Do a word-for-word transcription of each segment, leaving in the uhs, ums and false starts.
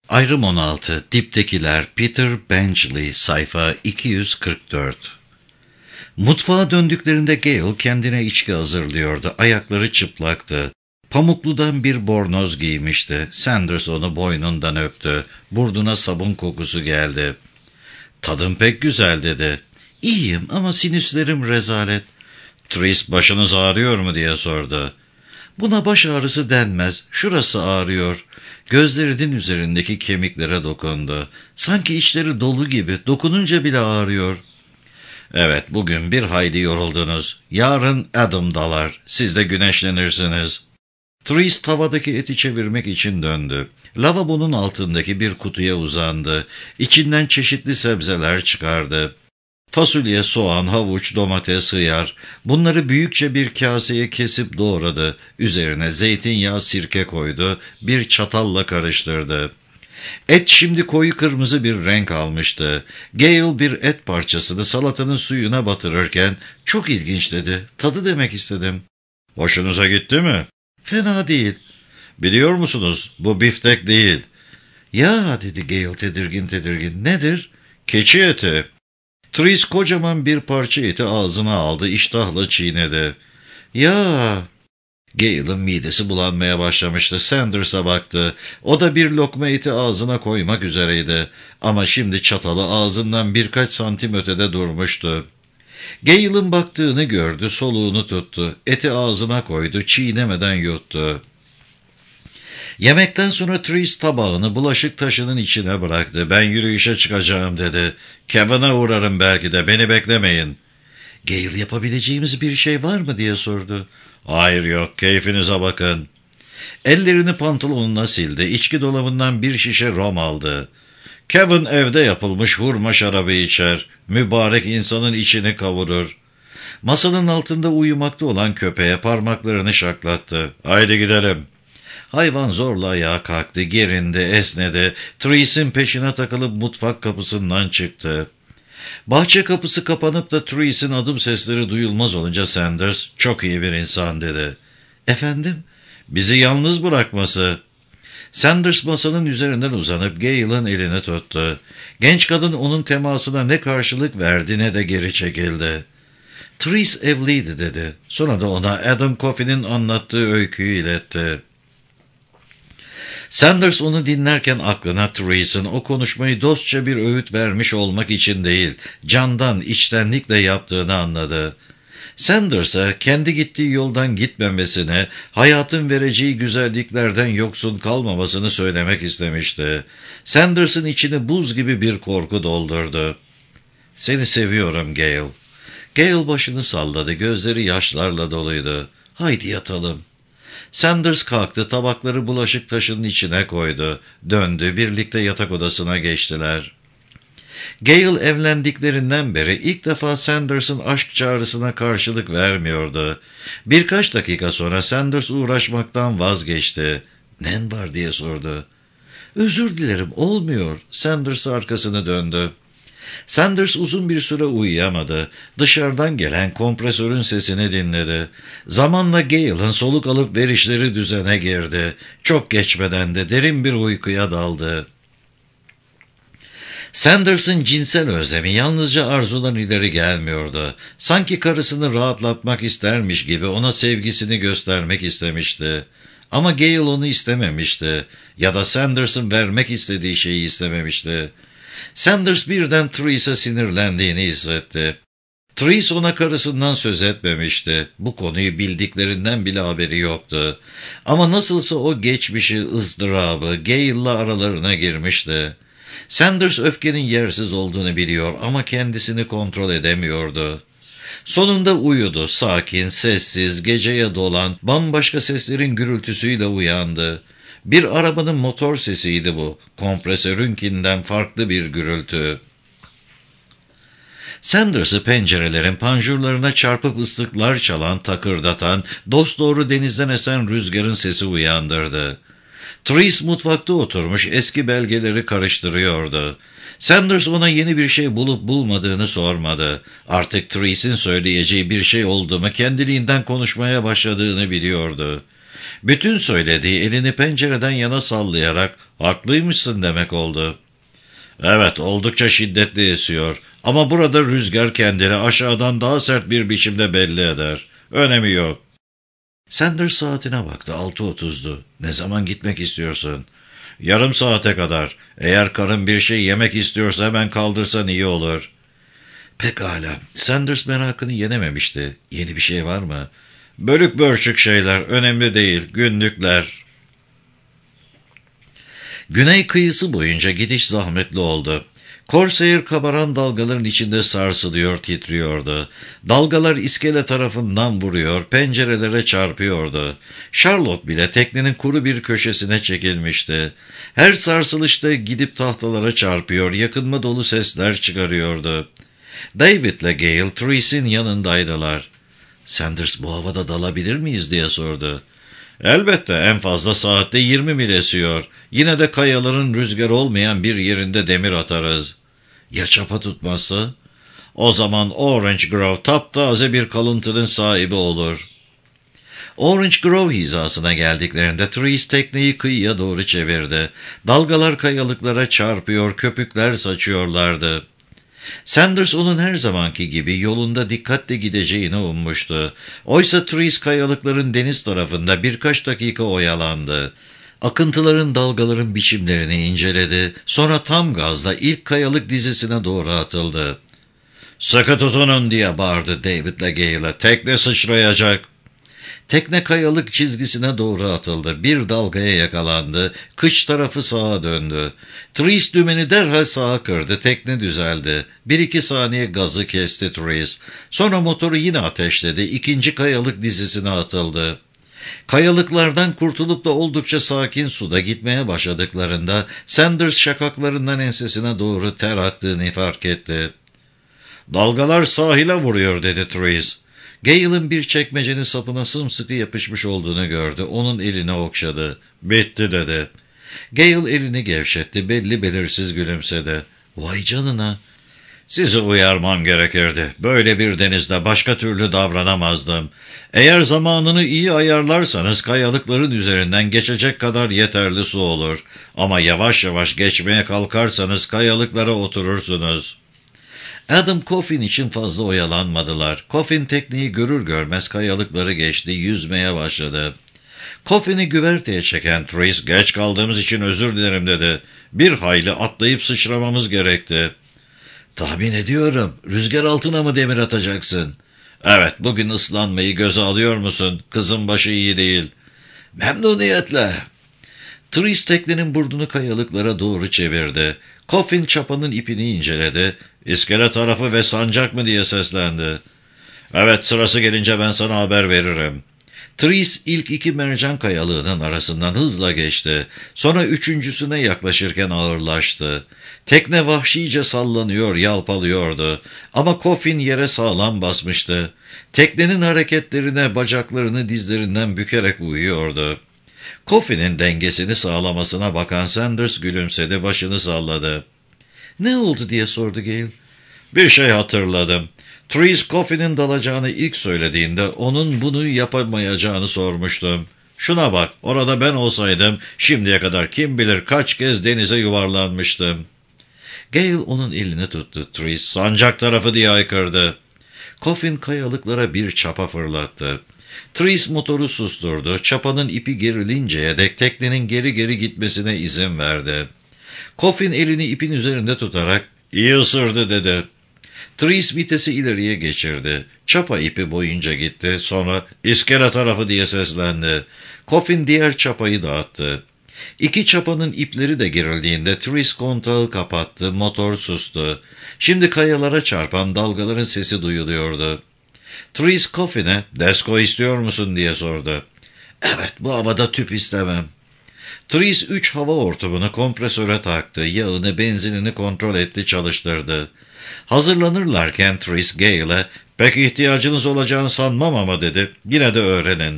Ayrım on altı. Diptekiler. Peter Benchley. Sayfa iki yüz kırk dört. Mutfağa döndüklerinde Gale kendine içki hazırlıyordu. Ayakları çıplaktı. Pamukludan bir bornoz giymişti. Sanders onu boynundan öptü. Burnuna sabun kokusu geldi. "Tadın pek güzel," dedi. "İyiyim ama sinüslerim rezalet." "Tris, başınız ağrıyor mu?" diye sordu. "Buna baş ağrısı denmez. Şurası ağrıyor." Gözlerinin üzerindeki kemiklere dokundu. "Sanki içleri dolu gibi. Dokununca bile ağrıyor." "Evet, bugün bir hayli yoruldunuz. Yarın Adam dalar. Siz de güneşlenirsiniz." Tris tavadaki eti çevirmek için döndü. Lavabonun altındaki bir kutuya uzandı. İçinden çeşitli sebzeler çıkardı. Fasulye, soğan, havuç, domates, hıyar. Bunları büyükçe bir kaseye kesip doğradı. Üzerine zeytinyağı, sirke koydu. Bir çatalla karıştırdı. Et şimdi koyu kırmızı bir renk almıştı. Gale bir et parçasını salatanın suyuna batırırken "Çok ilginç," dedi. "Tadı demek istedim." "Hoşunuza gitti mi?" "Fena değil." "Biliyor musunuz, bu biftek değil." "Ya," dedi Gale tedirgin tedirgin. "Nedir?" "Keçi eti." Tris kocaman bir parça eti ağzına aldı, iştahla çiğnedi. "Ya." Gale'ın midesi bulanmaya başlamıştı. Sanders'a baktı. O da bir lokma eti ağzına koymak üzereydi. Ama şimdi çatalı ağzından birkaç santim ötede durmuştu. Gale'ın baktığını gördü, soluğunu tuttu. Eti ağzına koydu, çiğnemeden yuttu. Yemekten sonra Tris tabağını bulaşık taşının içine bıraktı. "Ben yürüyüşe çıkacağım," dedi. "Kevin'a uğrarım belki de, beni beklemeyin." "Gale, yapabileceğimiz bir şey var mı?" diye sordu. "Hayır, yok, keyfinize bakın." Ellerini pantolonuna sildi. İçki dolabından bir şişe rom aldı. "Kevin evde yapılmış hurma şarabı içer. Mübarek insanın içini kavurur." Masanın altında uyumakta olan köpeğe parmaklarını şaklattı. "Haydi gidelim." Hayvan zorla ayağa kalktı, gerindi, esnedi. Tris'in peşine takılıp mutfak kapısından çıktı. Bahçe kapısı kapanıp da Tris'in adım sesleri duyulmaz olunca Sanders, "Çok iyi bir insan," dedi. "Efendim?" "Bizi yalnız bırakması." Sanders masanın üzerinden uzanıp Gale'ın elini tuttu. Genç kadın onun temasına ne karşılık verdi ne de geri çekildi. "Tris evliydi," dedi. Sonra da ona Adam Coffey'nin anlattığı öyküyü iletti. Sanders onu dinlerken aklına Tris'in o konuşmayı dostça bir öğüt vermiş olmak için değil, candan, içtenlikle yaptığını anladı. Sanders'a kendi gittiği yoldan gitmemesini, hayatın vereceği güzelliklerden yoksun kalmamasını söylemek istemişti. Sanders'ın içini buz gibi bir korku doldurdu. "Seni seviyorum Gale." Gale başını salladı, gözleri yaşlarla doluydu. "Haydi yatalım." Sanders kalktı, tabakları bulaşık taşının içine koydu. Döndü, birlikte yatak odasına geçtiler. Gale evlendiklerinden beri ilk defa Sanders'ın aşk çağrısına karşılık vermiyordu. Birkaç dakika sonra Sanders uğraşmaktan vazgeçti. "Nen var?" diye sordu. "Özür dilerim, olmuyor." Sanders arkasını döndü. Sanders uzun bir süre uyuyamadı. Dışarıdan gelen kompresörün sesini dinledi. Zamanla Gale'ın soluk alıp verişleri düzene girdi. Çok geçmeden de derin bir uykuya daldı. Sanders'ın cinsel özlemi yalnızca arzudan ileri gelmiyordu. Sanki karısını rahatlatmak istermiş gibi ona sevgisini göstermek istemişti. Ama Gale onu istememişti. Ya da Sanders'ın vermek istediği şeyi istememişti. Sanders birden Tris'e sinirlendiğini hissetti. Tris ona karısından söz etmemişti. Bu konuyu bildiklerinden bile haberi yoktu. Ama nasılsa o geçmişi, ızdırabı Gale'la aralarına girmişti. Sanders öfkenin yersiz olduğunu biliyor ama kendisini kontrol edemiyordu. Sonunda uyudu, sakin, sessiz, geceye dolan, bambaşka seslerin gürültüsüyle uyandı. Bir arabanın motor sesiydi bu, kompresörünkinden farklı bir gürültü. Sanders'ı pencerelerin panjurlarına çarpıp ıslıklar çalan, takırdatan, dosdoğru denizden esen rüzgarın sesi uyandırdı. Tris mutfakta oturmuş eski belgeleri karıştırıyordu. Sanders ona yeni bir şey bulup bulmadığını sormadı. Artık Tris'in söyleyeceği bir şey oldu mu kendiliğinden konuşmaya başladığını biliyordu. Bütün söylediği elini pencereden yana sallayarak haklıymışsın demek oldu. Evet, oldukça şiddetli esiyor ama burada rüzgar kendini aşağıdan daha sert bir biçimde belli eder. Önemi yok. Sanders saatine baktı. altı otuzdu. Ne zaman gitmek istiyorsun? Yarım saate kadar. Eğer karın bir şey yemek istiyorsa hemen kaldırsan iyi olur. Pekala. Sanders merakını yenememişti. Yeni bir şey var mı? Bölük bölçük şeyler. Önemli değil. Günlükler. Güney kıyısı boyunca gidiş zahmetli oldu. Corsair kabaran dalgaların içinde sarsılıyor, titriyordu. Dalgalar iskele tarafından vuruyor, pencerelere çarpıyordu. Charlotte bile teknenin kuru bir köşesine çekilmişti. Her sarsılışta gidip tahtalara çarpıyor, yakınma dolu sesler çıkarıyordu. David'le Gale, Trace'in yanındaydılar. Sanders, bu havada dalabilir miyiz diye sordu. Elbette, en fazla saatte yirmi mil esiyor. Yine de kayaların rüzgar olmayan bir yerinde demir atarız. Ya çapa tutmazsa? O zaman Orange Grove taptaze bir kalıntının sahibi olur. Orange Grove hizasına geldiklerinde Trace tekneyi kıyıya doğru çevirdi. Dalgalar kayalıklara çarpıyor, köpükler saçıyorlardı. Sanders onun her zamanki gibi yolunda dikkatle gideceğini ummuştu. Oysa Trace kayalıkların deniz tarafında birkaç dakika oyalandı. Akıntıların, dalgaların biçimlerini inceledi. Sonra tam gazla ilk kayalık dizisine doğru atıldı. "Sıkı tutunun!" diye bağırdı David'le Gale'e. "Tekne sıçrayacak!" Tekne kayalık çizgisine doğru atıldı. Bir dalgaya yakalandı. Kıç tarafı sağa döndü. Trace dümeni derhal sağa kırdı. Tekne düzeldi. Bir iki saniye gazı kesti Trace. Sonra motoru yine ateşledi. İkinci kayalık dizisine atıldı. Kayalıklardan kurtulup da oldukça sakin suda gitmeye başladıklarında Sanders şakaklarından ensesine doğru ter aktığını fark etti. "Dalgalar sahile vuruyor," dedi Trace. Gale'ın bir çekmecenin sapına sımsıkı yapışmış olduğunu gördü. Onun eline okşadı. "Bitti," dedi. Gale elini gevşetti. Belli belirsiz gülümsedi. "Vay canına! Sizi uyarmam gerekirdi. Böyle bir denizde başka türlü davranamazdım. Eğer zamanını iyi ayarlarsanız kayalıkların üzerinden geçecek kadar yeterli su olur. Ama yavaş yavaş geçmeye kalkarsanız kayalıklara oturursunuz." Adam Coffin için fazla oyalanmadılar. Coffin tekneyi görür görmez kayalıkları geçti, yüzmeye başladı. Coffin'i güverteye çeken Trace, "Geç kaldığımız için özür dilerim," dedi. "Bir hayli atlayıp sıçramamız gerekti." "Tahmin ediyorum. Rüzgar altına mı demir atacaksın?" "Evet, bugün ıslanmayı göze alıyor musun? Kızın başı iyi değil." "Memnuniyetle." Trace teknenin burnunu kayalıklara doğru çevirdi. Coffin çapanın ipini inceledi. "İskele tarafı ve sancak mı?" diye seslendi. "Evet, sırası gelince ben sana haber veririm." Trace ilk iki mercan kayalığının arasından hızla geçti. Sonra üçüncüsüne yaklaşırken ağırlaştı. Tekne vahşice sallanıyor, yalpalıyordu. Ama Coffin yere sağlam basmıştı. Teknenin hareketlerine bacaklarını dizlerinden bükerek uyuyordu. Coffin'in dengesini sağlamasına bakan Sanders gülümsedi, başını salladı. "Ne oldu?" diye sordu Gale. "Bir şey hatırladım. Trace Coffin'in dalacağını ilk söylediğinde onun bunu yapamayacağını sormuştum. Şuna bak, orada ben olsaydım şimdiye kadar kim bilir kaç kez denize yuvarlanmıştım." Gale onun elini tuttu. Trace, "Sancak tarafı," diye haykırdı. Coffin kayalıklara bir çapa fırlattı. Trace motoru susturdu. Çapanın ipi gerilinceye dek teknenin geri geri gitmesine izin verdi. Coffin elini ipin üzerinde tutarak, "İyi ısırdı," dedi. Trace vitesi ileriye geçirdi. Çapa ipi boyunca gitti. Sonra "İskele tarafı," diye seslendi. Coffin diğer çapayı dağıttı. İki çapanın ipleri de gerildiğinde Trace kontağı kapattı. Motor sustu. Şimdi kayalara çarpan dalgaların sesi duyuluyordu. Trace Coffin'e "Desko istiyor musun?" diye sordu. "Evet, bu havada tüp istemem." Trace üç hava hortumunu kompresöre taktı. Yağını, benzinini kontrol etti, çalıştırdı. Hazırlanırlarken Trace Gale'e "Pek ihtiyacınız olacağını sanmam ama," dedi. "Yine de öğrenin."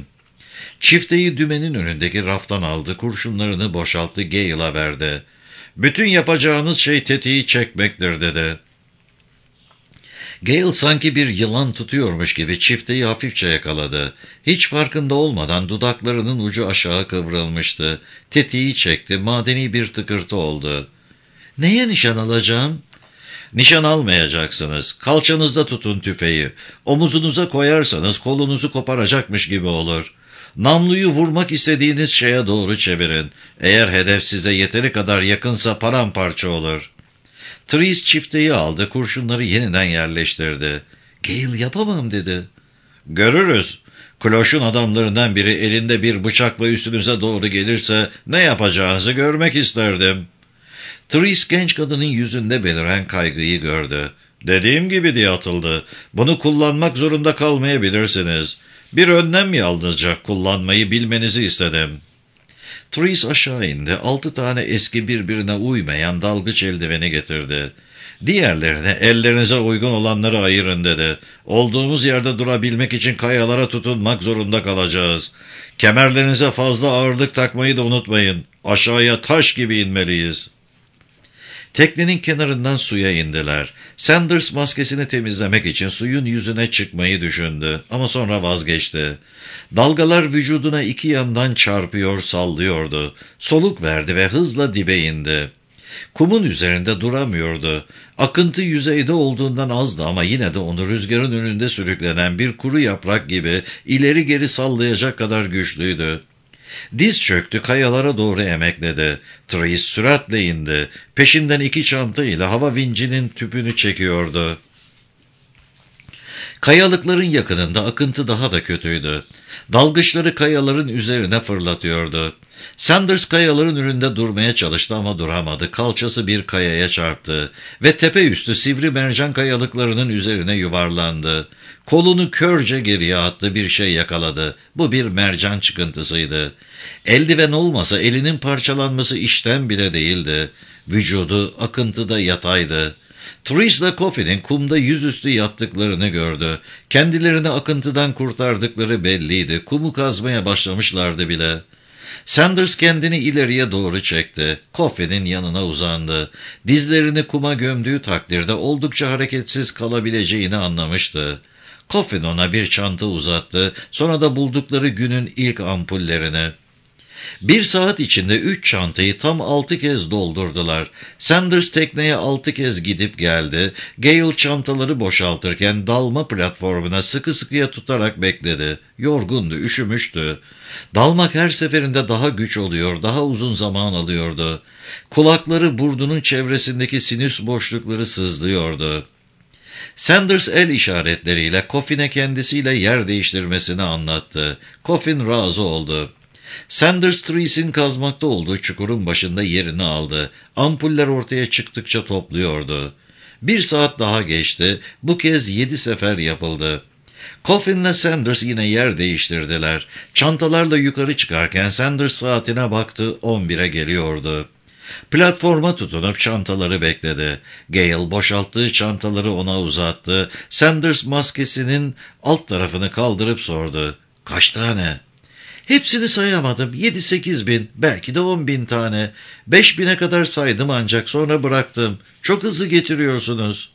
Çifteyi dümenin önündeki raftan aldı. Kurşunlarını boşalttı, Gale'a verdi. "Bütün yapacağınız şey tetiği çekmektir," dedi. Gale sanki bir yılan tutuyormuş gibi çifteyi hafifçe yakaladı. Hiç farkında olmadan dudaklarının ucu aşağı kıvrılmıştı. Tetiği çekti, madeni bir tıkırtı oldu. ''Neye nişan alacağım?'' ''Nişan almayacaksınız. Kalçanızda tutun tüfeği. Omuzunuza koyarsanız kolunuzu koparacakmış gibi olur. Namluyu vurmak istediğiniz şeye doğru çevirin. Eğer hedef size yeteri kadar yakınsa paramparça olur.'' Therese çifteyi aldı, kurşunları yeniden yerleştirdi. ''Gale, yapamam.'' dedi. ''Görürüz. Kloş'un adamlarından biri elinde bir bıçakla üstünüze doğru gelirse ne yapacağınızı görmek isterdim.'' Therese genç kadının yüzünde beliren kaygıyı gördü. ''Dediğim gibi,'' diye atıldı. ''Bunu kullanmak zorunda kalmayabilirsiniz. Bir önlem yalnızca kullanmayı bilmenizi istedim.'' Therese aşağı indi. Altı tane eski birbirine uymayan dalgıç eldiveni getirdi. ''Diğerlerine ellerinize uygun olanları ayırın.'' dedi. ''Olduğumuz yerde durabilmek için kayalara tutunmak zorunda kalacağız. Kemerlerinize fazla ağırlık takmayı da unutmayın. Aşağıya taş gibi inmeliyiz.'' Teknenin kenarından suya indiler. Sanders maskesini temizlemek için suyun yüzüne çıkmayı düşündü ama sonra vazgeçti. Dalgalar vücuduna iki yandan çarpıyor, sallıyordu. Soluk verdi ve hızla dibe indi. Kumun üzerinde duramıyordu. Akıntı yüzeyde olduğundan azdı ama yine de onu rüzgarın önünde sürüklenen bir kuru yaprak gibi ileri geri sallayacak kadar güçlüydü. Diz çöktü, kayalara doğru emekledi. Therese süratle indi. Peşinden iki çanta ile hava vincinin tüpünü çekiyordu. Kayalıkların yakınında akıntı daha da kötüydü. Dalgıçları kayaların üzerine fırlatıyordu. Sanders kayaların önünde durmaya çalıştı ama duramadı. Kalçası bir kayaya çarptı ve tepe üstü sivri mercan kayalıklarının üzerine yuvarlandı. Kolunu körce geriye attı, bir şey yakaladı. Bu bir mercan çıkıntısıydı. Eldiven olmasa elinin parçalanması işten bile değildi. Vücudu akıntıda yataydı. Therese ile Coffey'nin kumda yüzüstü yattıklarını gördü. Kendilerini akıntıdan kurtardıkları belliydi. Kumu kazmaya başlamışlardı bile. Sanders kendini ileriye doğru çekti. Coffey'nin yanına uzandı. Dizlerini kuma gömdüğü takdirde oldukça hareketsiz kalabileceğini anlamıştı. Coffey ona bir çanta uzattı. Sonra da buldukları günün ilk ampullerini. Bir saat içinde üç çantayı tam altı kez doldurdular. Sanders tekneye altı kez gidip geldi. Gale çantaları boşaltırken dalma platformuna sıkı sıkıya tutarak bekledi. Yorgundu, üşümüştü. Dalmak her seferinde daha güç oluyor, daha uzun zaman alıyordu. Kulakları burnunun çevresindeki sinüs boşlukları sızlıyordu. Sanders el işaretleriyle Coffin'e kendisiyle yer değiştirmesini anlattı. Coffin razı oldu. Sanders, Therese'in kazmakta olduğu çukurun başında yerini aldı. Ampuller ortaya çıktıkça topluyordu. Bir saat daha geçti. Bu kez yedi sefer yapıldı. Coffin'le Sanders yine yer değiştirdiler. Çantalarla yukarı çıkarken Sanders saatine baktı, on bire geliyordu. Platforma tutunup çantaları bekledi. Gale boşalttığı çantaları ona uzattı. Sanders maskesinin alt tarafını kaldırıp sordu. ''Kaç tane?'' ''Hepsini sayamadım. Yedi sekiz bin, belki de on bin tane. Beş bine kadar saydım ancak sonra bıraktım. Çok hızlı getiriyorsunuz.''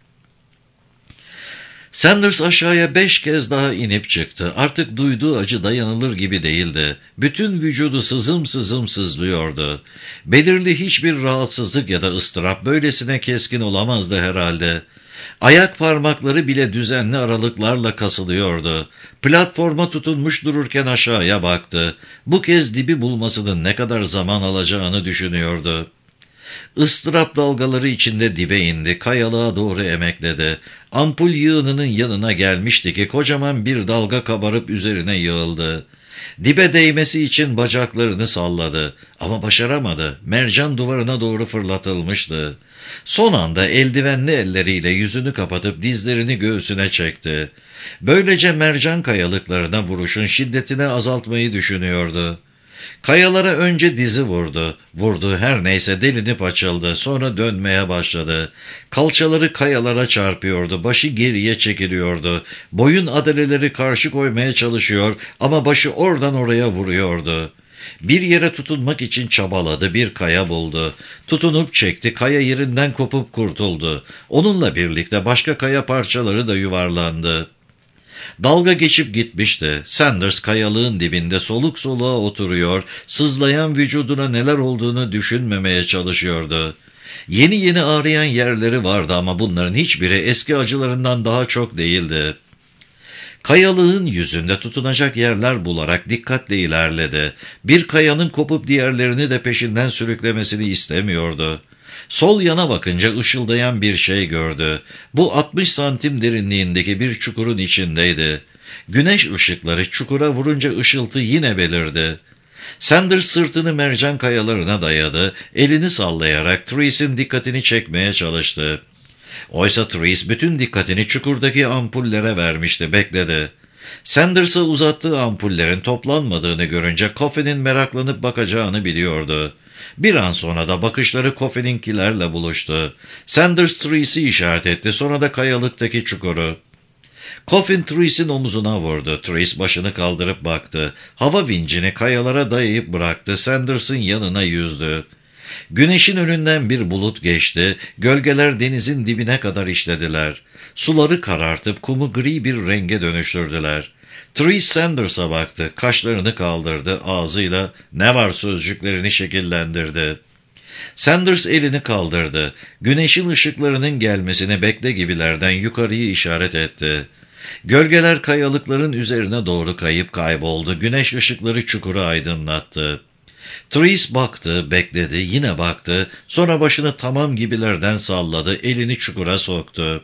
Sanders aşağıya beş kez daha inip çıktı. Artık duyduğu acı dayanılır gibi değildi. Bütün vücudu sızım sızım sızlıyordu. Belirli hiçbir rahatsızlık ya da ıstırap böylesine keskin olamazdı herhalde. Ayak parmakları bile düzenli aralıklarla kasılıyordu. Platforma tutunmuş dururken aşağıya baktı. Bu kez dibi bulmasının ne kadar zaman alacağını düşünüyordu. Istırap dalgaları içinde dibe indi, kayalığa doğru emekledi. Ampul yığınının yanına gelmişti ki kocaman bir dalga kabarıp üzerine yığıldı. Dibe değmesi için bacaklarını salladı ama başaramadı. Mercan duvarına doğru fırlatılmıştı. Son anda eldivenli elleriyle yüzünü kapatıp dizlerini göğsüne çekti. Böylece mercan kayalıklarına vuruşun şiddetini azaltmayı düşünüyordu. Kayalara önce dizi vurdu. Vurdu her neyse delinip açıldı. Sonra dönmeye başladı. Kalçaları kayalara çarpıyordu. Başı geriye çekiliyordu. Boyun adaleleri karşı koymaya çalışıyor ama başı oradan oraya vuruyordu. Bir yere tutunmak için çabaladı, bir kaya buldu. Tutunup çekti, kaya yerinden kopup kurtuldu. Onunla birlikte başka kaya parçaları da yuvarlandı. Dalga geçip gitmişti. Sanders kayalığın dibinde soluk soluğa oturuyor, sızlayan vücuduna neler olduğunu düşünmemeye çalışıyordu. Yeni yeni ağrıyan yerleri vardı ama bunların hiçbiri eski acılarından daha çok değildi. Kayalığın yüzünde tutunacak yerler bularak dikkatle ilerledi. Bir kayanın kopup diğerlerini de peşinden sürüklemesini istemiyordu. Sol yana bakınca ışıldayan bir şey gördü. Bu altmış santim derinliğindeki bir çukurun içindeydi. Güneş ışıkları çukura vurunca ışıltı yine belirdi. Sanders sırtını mercan kayalarına dayadı, elini sallayarak Trees'in dikkatini çekmeye çalıştı. Oysa Trees bütün dikkatini çukurdaki ampullere vermişti, bekledi. Sanders'a uzattığı ampullerin toplanmadığını görünce Coffey'nin meraklanıp bakacağını biliyordu. Bir an sonra da bakışları Coffey'ninkilerle buluştu. Sanders Trees'i işaret etti, sonra da kayalıktaki çukuru. Coffin Trees'in omuzuna vurdu. Trees başını kaldırıp baktı. Hava vincini kayalara dayayıp bıraktı. Sanders'ın yanına yüzdü. Güneşin önünden bir bulut geçti. Gölgeler denizin dibine kadar işlediler. Suları karartıp kumu gri bir renge dönüştürdüler. Trees Sanders'a baktı. Kaşlarını kaldırdı. Ağzıyla "Ne var?" sözcüklerini şekillendirdi. Sanders elini kaldırdı. Güneşin ışıklarının gelmesini bekle gibilerden yukarıyı işaret etti. Gölgeler kayalıkların üzerine doğru kayıp kayboldu. Güneş ışıkları çukuru aydınlattı. Trees baktı, bekledi, yine baktı. Sonra başını tamam gibilerden salladı, elini çukura soktu.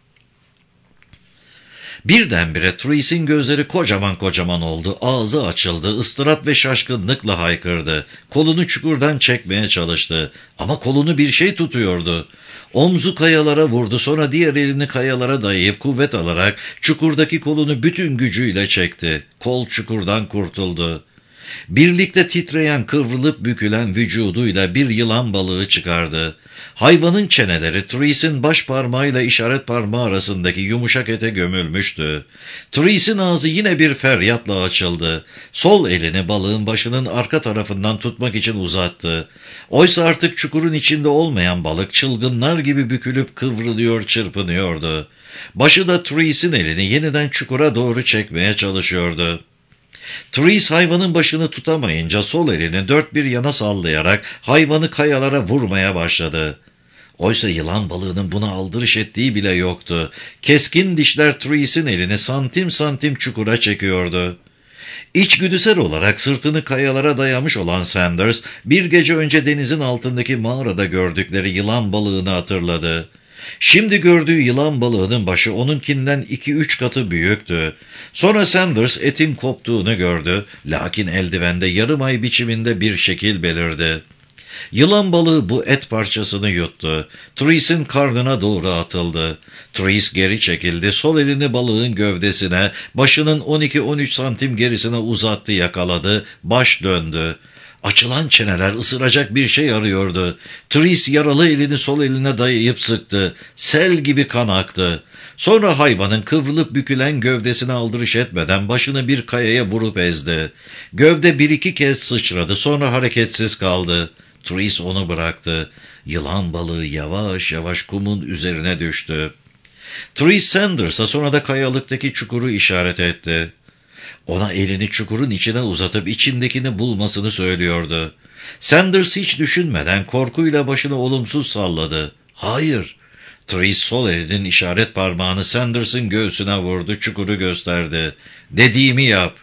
Birdenbire Trees'in gözleri kocaman kocaman oldu. Ağzı açıldı, ıstırap ve şaşkınlıkla haykırdı. Kolunu çukurdan çekmeye çalıştı. Ama kolunu bir şey tutuyordu. Omzu kayalara vurdu, sonra diğer elini kayalara dayayıp kuvvet alarak çukurdaki kolunu bütün gücüyle çekti. Kol çukurdan kurtuldu. Birlikte titreyen, kıvrılıp bükülen vücuduyla bir yılan balığı çıkardı. Hayvanın çeneleri Trees'in baş parmağıyla işaret parmağı arasındaki yumuşak ete gömülmüştü. Trees'in ağzı yine bir feryatla açıldı. Sol elini balığın başının arka tarafından tutmak için uzattı. Oysa artık çukurun içinde olmayan balık çılgınlar gibi bükülüp kıvrılıyor, çırpınıyordu. Başı da Trees'in elini yeniden çukura doğru çekmeye çalışıyordu. Trees hayvanın başını tutamayınca sol elini dört bir yana sallayarak hayvanı kayalara vurmaya başladı. Oysa yılan balığının buna aldırış ettiği bile yoktu. Keskin dişler Trees'in elini santim santim çukura çekiyordu. İçgüdüsel olarak sırtını kayalara dayamış olan Sanders, bir gece önce denizin altındaki mağarada gördükleri yılan balığını hatırladı. Şimdi gördüğü yılan balığının başı onunkinden iki üç katı büyüktü. Sonra Sanders etin koptuğunu gördü. Lakin eldivende yarım ay biçiminde bir şekil belirdi. Yılan balığı bu et parçasını yuttu. Trees'in karnına doğru atıldı. Trees geri çekildi. Sol elini balığın gövdesine, başının on iki on üç santim gerisine uzattı, yakaladı. Baş döndü. Açılan çeneler ısıracak bir şey arıyordu. Trees yaralı elini sol eline dayayıp sıktı. Sel gibi kan aktı. Sonra hayvanın kıvrılıp bükülen gövdesine aldırış etmeden başını bir kayaya vurup ezdi. Gövde bir iki kez sıçradı, sonra hareketsiz kaldı. Trees onu bıraktı. Yılan balığı yavaş yavaş kumun üzerine düştü. Trees Sanders'a, sonra da kayalıktaki çukuru işaret etti. Ona elini çukurun içine uzatıp içindekini bulmasını söylüyordu. Sanders hiç düşünmeden korkuyla başını olumsuz salladı. Hayır. Trees sol elinin işaret parmağını Sanders'ın göğsüne vurdu, çukuru gösterdi. Dediğimi yap.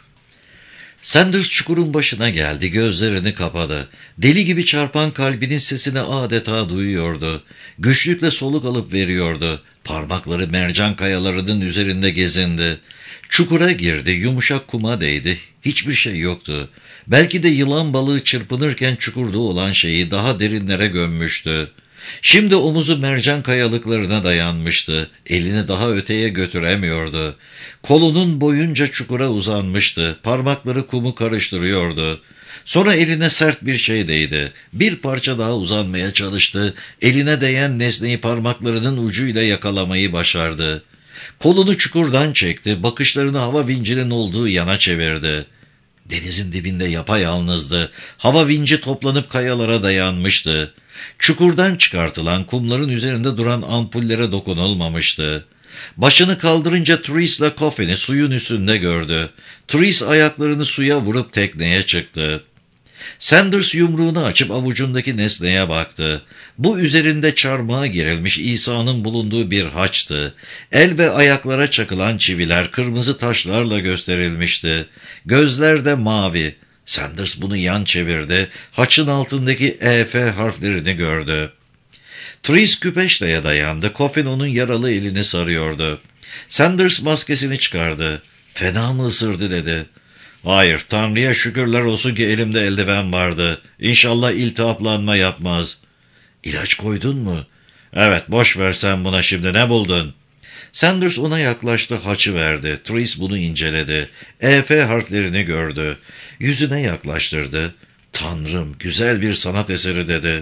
Sanders çukurun başına geldi, gözlerini kapadı. Deli gibi çarpan kalbinin sesini adeta duyuyordu. Güçlükle soluk alıp veriyordu. Parmakları mercan kayalarının üzerinde gezindi. Çukura girdi, yumuşak kuma değdi. Hiçbir şey yoktu. Belki de yılan balığı çırpınırken çukurda olan şeyi daha derinlere gömmüştü. Şimdi omuzu mercan kayalıklarına dayanmıştı. Elini daha öteye götüremiyordu. Kolunun boyunca çukura uzanmıştı. Parmakları kumu karıştırıyordu. Sonra eline sert bir şey değdi. Bir parça daha uzanmaya çalıştı. Eline değen nesneyi parmaklarının ucuyla yakalamayı başardı. Kolunu çukurdan çekti. Bakışlarını hava vincinin olduğu yana çevirdi. Denizin dibinde yapayalnızdı. Hava vinci toplanıp kayalara dayanmıştı. Çukurdan çıkartılan kumların üzerinde duran ampullere dokunulmamıştı. Başını kaldırınca Trees'le Coffin'i suyun üstünde gördü. Trees ayaklarını suya vurup tekneye çıktı. Sanders yumruğunu açıp avucundaki nesneye baktı. Bu üzerinde çarmıha gerilmiş İsa'nın bulunduğu bir haçtı. El ve ayaklara çakılan çiviler kırmızı taşlarla gösterilmişti. Gözler de mavi. Sanders bunu yan çevirdi. Haçın altındaki E F harflerini gördü. Trees küpeşteye dayandı. Coffin onun yaralı elini sarıyordu. Sanders maskesini çıkardı. "Fena mı ısırdı?" dedi. "Hayır, Tanrı'ya şükürler olsun ki elimde eldiven vardı. İnşallah iltihaplanma yapmaz." "İlaç koydun mu?" "Evet, boş ver sen buna şimdi, ne buldun?" Sanders ona yaklaştı, haçı verdi. Trees bunu inceledi. E F harflerini gördü. Yüzüne yaklaştırdı. "Tanrım, güzel bir sanat eseri," dedi.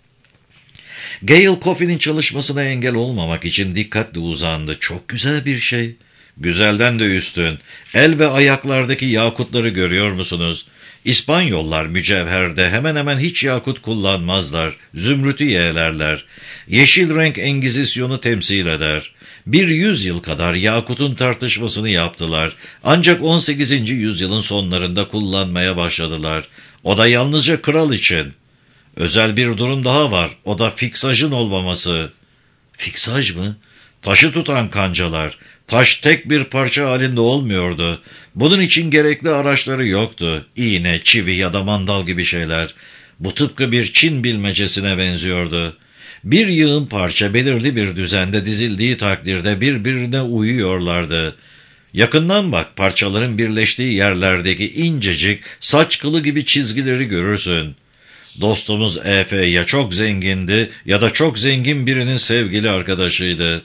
Gale Coffin'in çalışmasına engel olmamak için dikkatle uzandı. "Çok güzel bir şey." "Güzelden de üstün. El ve ayaklardaki yakutları görüyor musunuz? İspanyollar mücevherde hemen hemen hiç yakut kullanmazlar. Zümrütü yeğlerler. Yeşil renk Engizisyonu temsil eder. Bir yüzyıl kadar yakutun tartışmasını yaptılar. Ancak on sekizinci yüzyılın sonlarında kullanmaya başladılar. O da yalnızca kral için. Özel bir durum daha var. O da fiksajın olmaması." "Fiksaj mı?" "Taşı tutan kancalar. Taş tek bir parça halinde olmuyordu. Bunun için gerekli araçları yoktu. İğne, çivi ya da mandal gibi şeyler. Bu tıpkı bir Çin bilmecesine benziyordu. Bir yığın parça belirli bir düzende dizildiği takdirde birbirine uyuyorlardı. Yakından bak, parçaların birleştiği yerlerdeki incecik, saç kılı gibi çizgileri görürsün. Dostumuz E F ya çok zengindi ya da çok zengin birinin sevgili arkadaşıydı."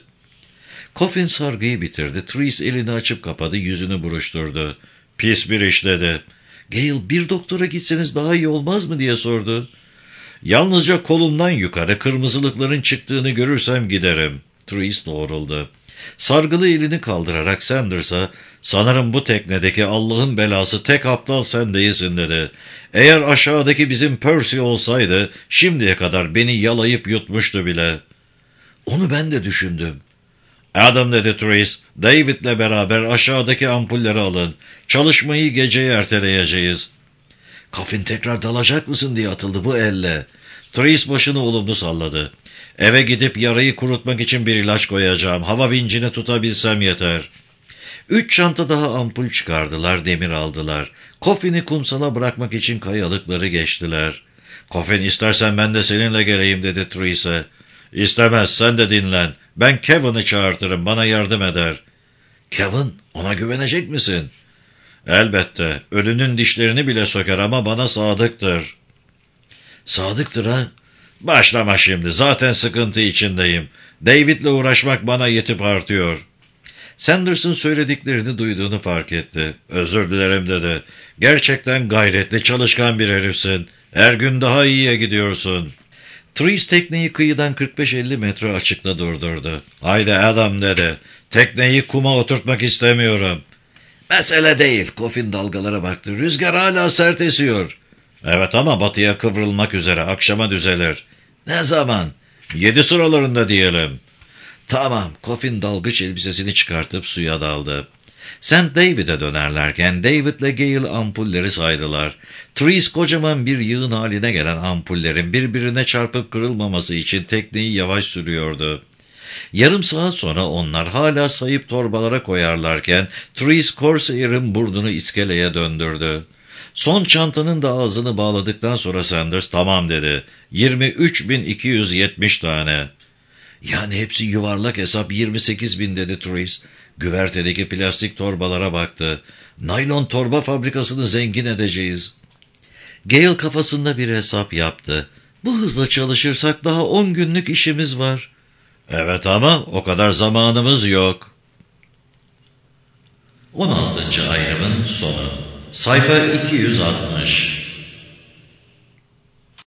Coffin sargıyı bitirdi. Trees elini açıp kapadı, yüzünü buruşturdu. "Pis bir iş," dedi. "Gale, bir doktora gitseniz daha iyi olmaz mı?" diye sordu. "Yalnızca kolumdan yukarı kırmızılıkların çıktığını görürsem giderim." Trees doğruldu. Sargılı elini kaldırarak Sanders'a, "Sanırım bu teknedeki Allah'ın belası tek aptal sen değilsin," dedi. "Eğer aşağıdaki bizim Percy olsaydı şimdiye kadar beni yalayıp yutmuştu bile." "Onu ben de düşündüm." "Adam," dedi Trees, "David'le beraber aşağıdaki ampulleri alın. Çalışmayı geceye erteleyeceğiz." "Coffin, tekrar dalacak mısın?" diye atıldı bu elle. Trees başını olumlu salladı. "Eve gidip yarayı kurutmak için bir ilaç koyacağım. Hava vincini tutabilsem yeter." Üç çanta daha ampul çıkardılar, demir aldılar. Coffin'i kumsala bırakmak için kayalıkları geçtiler. "Coffin, istersen ben de seninle geleyim," dedi Trees'e. "İstemez, sen de dinlen. Ben Kevin'i çağırtırım, bana yardım eder." "Kevin, ona güvenecek misin?" "Elbette, ölünün dişlerini bile söker ama bana sadıktır." "Sadıktır ha?" "Başlama şimdi, zaten sıkıntı içindeyim. David'le uğraşmak bana yetip artıyor." Sanders'ın söylediklerini duyduğunu fark etti. "Özür dilerim," dedi. "Gerçekten gayretli, çalışkan bir herifsin. Her gün daha iyiye gidiyorsun." Trees tekneyi kıyıdan kırk beş elli metre açıkta durdurdu. "Haydi adam," dedi. "Tekneyi kuma oturtmak istemiyorum." "Mesele değil." Coffin dalgalara baktı. "Rüzgar hala sert esiyor." "Evet ama batıya kıvrılmak üzere. Akşama düzelir." "Ne zaman?" "Yedi sıralarında diyelim." "Tamam." Coffin dalgıç elbisesini çıkartıp suya daldı. Saint David'e dönerlerken David'le Gale ampulleri saydılar. Trees kocaman bir yığın haline gelen ampullerin birbirine çarpıp kırılmaması için tekneyi yavaş sürüyordu. Yarım saat sonra onlar hala sayıp torbalara koyarlarken Trees Corsair'ın burnunu iskeleye döndürdü. Son çantanın da ağzını bağladıktan sonra Sanders "Tamam," dedi. yirmi üç bin iki yüz yetmiş tane. "Yani hepsi yuvarlak hesap yirmi sekiz bin," dedi Trees. Güvertedeki plastik torbalara baktı. "Naylon torba fabrikasını zengin edeceğiz." Gale kafasında bir hesap yaptı. "Bu hızla çalışırsak daha on günlük işimiz var." "Evet ama o kadar zamanımız yok." on altıncı ayrımın sonu. Sayfa iki yüz altmış.